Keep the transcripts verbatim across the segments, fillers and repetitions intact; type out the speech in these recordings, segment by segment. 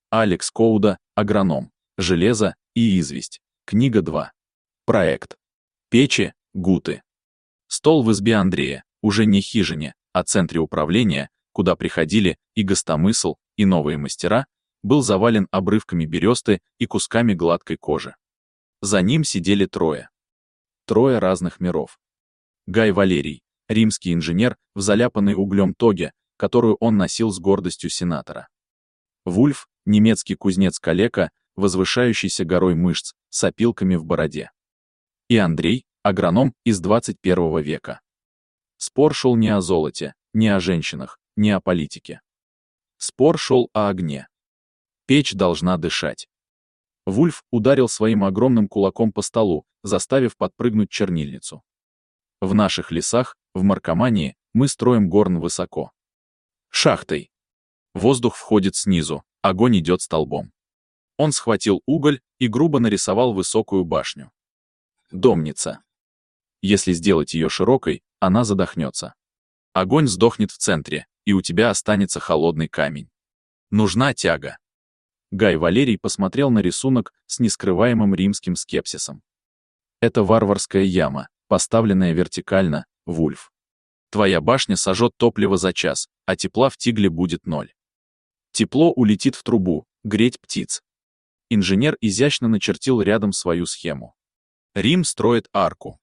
Алекс Коуда, агроном. Железо и известь. Книга два. Проект. Печи, гуты. Стол в избе Андрея, уже не хижине, а центре управления, куда приходили и гостомысл, и новые мастера, был завален обрывками бересты и кусками гладкой кожи. За ним сидели трое. Трое разных миров. Гай Валерий, римский инженер в заляпанной углем тоге, которую он носил с гордостью сенатора. Вульф, немецкий кузнец-калека, возвышающийся горой мышц, с опилками в бороде. И Андрей, агроном из двадцать первого века. Спор шел не о золоте, не о женщинах, не о политике. Спор шел о огне. Печь должна дышать. Вульф ударил своим огромным кулаком по столу, заставив подпрыгнуть чернильницу. В наших лесах, в Маркомании, мы строим горн высоко. Шахтой. Воздух входит снизу, огонь идет столбом. Он схватил уголь и грубо нарисовал высокую башню. Домница. Если сделать ее широкой, она задохнется. Огонь сдохнет в центре, и у тебя останется холодный камень. Нужна тяга. Гай Валерий посмотрел на рисунок с нескрываемым римским скепсисом. Это варварская яма, поставленная вертикально, Вульф. Твоя башня сожжет топливо за час, а тепла в тигле будет ноль. Тепло улетит в трубу, греть птиц. Инженер изящно начертил рядом свою схему. Рим строит арку.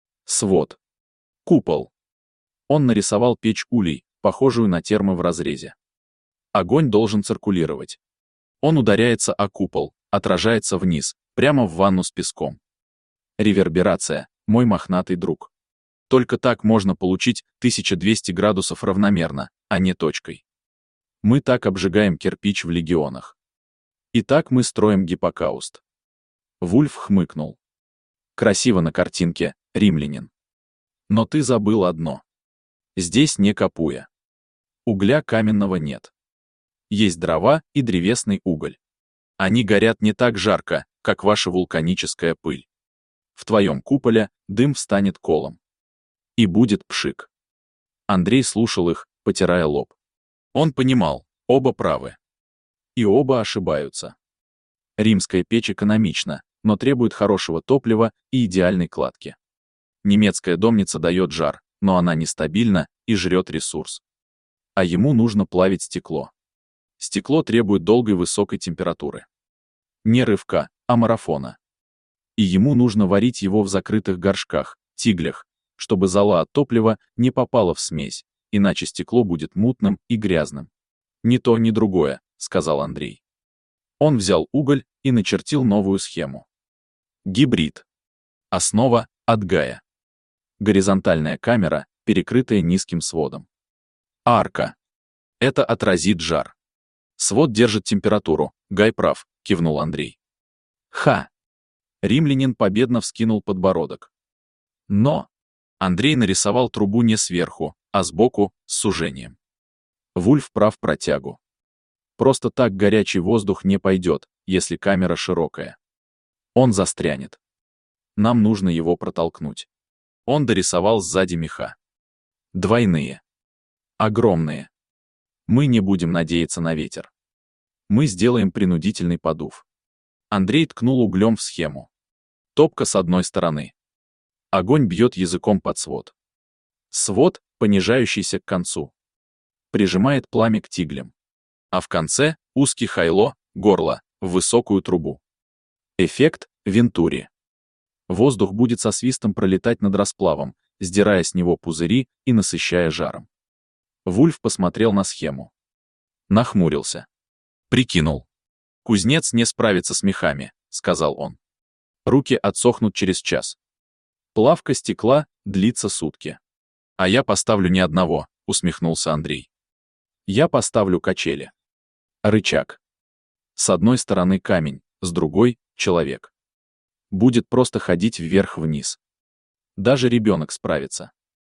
Свод. Купол. Он нарисовал печь улей, похожую на термо в разрезе. Огонь должен циркулировать. Он ударяется о купол, отражается вниз, прямо в ванну с песком. Реверберация, мой мохнатый друг. Только так можно получить тысяча двести градусов равномерно, а не точкой. Мы так обжигаем кирпич в легионах. И так мы строим гиппокауст. Вульф хмыкнул. Красиво на картинке, римлянин. Но ты забыл одно. Здесь не Капуя. Угля каменного нет. Есть дрова и древесный уголь. Они горят не так жарко, как ваша вулканическая пыль. В твоем куполе дым встанет колом. И будет пшик. Андрей слушал их, потирая лоб. Он понимал, оба правы. И оба ошибаются. Римская печь экономична, но требует хорошего топлива и идеальной кладки. Немецкая домница дает жар, но она нестабильна и жрет ресурс. А ему нужно плавить стекло. Стекло требует долгой высокой температуры. Не рывка, а марафона. И ему нужно варить его в закрытых горшках, тиглях, чтобы зола от топлива не попала в смесь, иначе стекло будет мутным и грязным. «Ни то, ни другое», — сказал Андрей. Он взял уголь и начертил новую схему. Гибрид. Основа — от Гая. Горизонтальная камера, перекрытая низким сводом. Арка. Это отразит жар. Свод держит температуру, Гай прав, кивнул Андрей. Ха! Римлянин победно вскинул подбородок. Но! Андрей нарисовал трубу не сверху, а сбоку, с сужением. Вульф прав про тягу. Просто так горячий воздух не пойдет, если камера широкая. Он застрянет. Нам нужно его протолкнуть. Он дорисовал сзади меха. Двойные. Огромные. Мы не будем надеяться на ветер. Мы сделаем принудительный подув. Андрей ткнул углем в схему. Топка с одной стороны. Огонь бьет языком под свод. Свод, понижающийся к концу. Прижимает пламя к тиглям. А в конце — узкий хайло, горло, в высокую трубу. Эффект — Вентури. Воздух будет со свистом пролетать над расплавом, сдирая с него пузыри и насыщая жаром. Вульф посмотрел на схему. Нахмурился. Прикинул. «Кузнец не справится с мехами», — сказал он. «Руки отсохнут через час. Плавка стекла длится сутки. А я поставлю ни одного», — усмехнулся Андрей. «Я поставлю качели. Рычаг. С одной стороны камень, с другой — человек. Будет просто ходить вверх-вниз. Даже ребенок справится.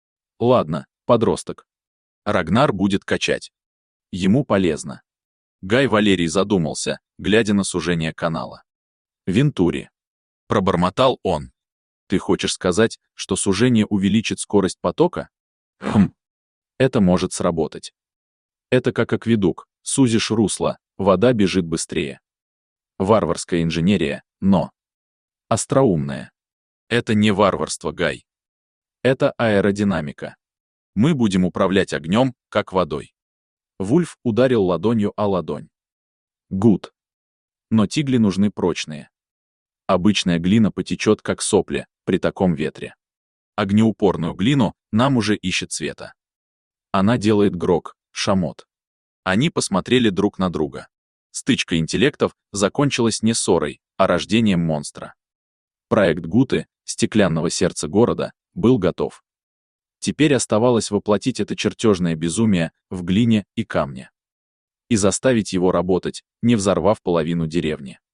Ладно, подросток. Рагнар будет качать. Ему полезно». Гай Валерий задумался, глядя на сужение канала. «Вентури». Пробормотал он. «Ты хочешь сказать, что сужение увеличит скорость потока?» «Хм. Это может сработать. Это как акведук. Сузишь русло, вода бежит быстрее. Варварская инженерия, но остроумная. Это не варварство, Гай. Это аэродинамика. Мы будем управлять огнем, как водой. Вульф ударил ладонью о ладонь. Гуд. Но тигли нужны прочные. Обычная глина потечет, как сопли, при таком ветре. Огнеупорную глину нам уже ищет Света. Она делает грок, шамот. Они посмотрели друг на друга. Стычка интеллектов закончилась не ссорой, а рождением монстра. Проект Гуты, стеклянного сердца города, был готов. Теперь оставалось воплотить это чертежное безумие в глине и камне. И заставить его работать, не взорвав половину деревни.